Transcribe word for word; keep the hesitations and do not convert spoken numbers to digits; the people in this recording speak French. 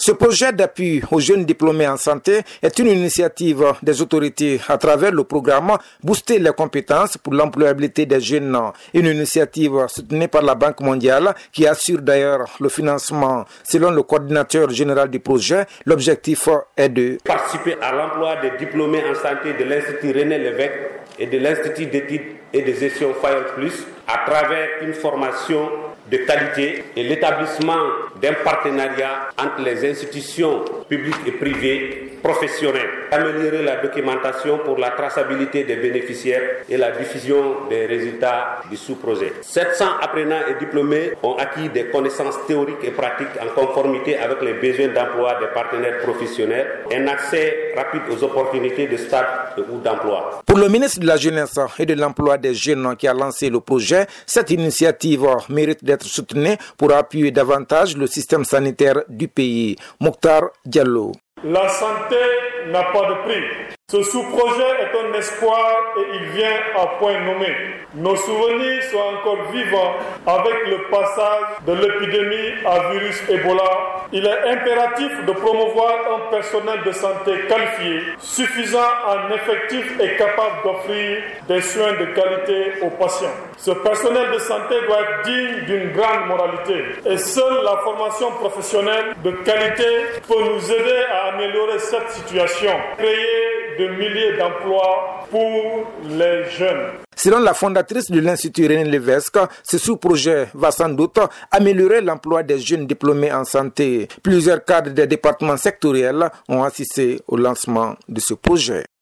Ce projet d'appui aux jeunes diplômés en santé est une initiative des autorités à travers le programme Booster les compétences pour l'employabilité des jeunes. Une initiative soutenue par la Banque mondiale qui assure d'ailleurs le financement. Selon le coordinateur général du projet, l'objectif est de participer à l'emploi des diplômés en santé de l'Institut René Lévesque et de l'Institut d'études et de gestion Fire Plus à travers une formation de qualité et l'établissement d'un partenariat entre les institutions publiques et privées professionnelles. Améliorer la documentation pour la traçabilité des bénéficiaires et la diffusion des résultats du sous-projet. sept cents apprenants et diplômés ont acquis des connaissances théoriques et pratiques en conformité avec les besoins d'emploi des partenaires professionnels, un accès rapide aux opportunités de stage ou d'emploi. Pour le ministre de la Jeunesse et de l'Emploi des Jeunes qui a lancé le projet, cette initiative mérite d'être soutenue pour appuyer davantage le système sanitaire du pays. Mokhtar Diallo. La santé n'a pas de prix. Ce sous-projet est un espoir et il vient à point nommé. Nos souvenirs sont encore vivants avec le passage de l'épidémie à virus Ebola. Il est impératif de promouvoir un personnel de santé qualifié, suffisant en effectifs et capable d'offrir des soins de qualité aux patients. Ce personnel de santé doit être digne d'une grande moralité. Et seule la formation professionnelle de qualité peut nous aider à améliorer cette situation, créer de milliers d'emplois pour les jeunes. Selon la fondatrice de l'Institut René Lévesque, ce sous-projet va sans doute améliorer l'emploi des jeunes diplômés en santé. Plusieurs cadres des départements sectoriels ont assisté au lancement de ce projet.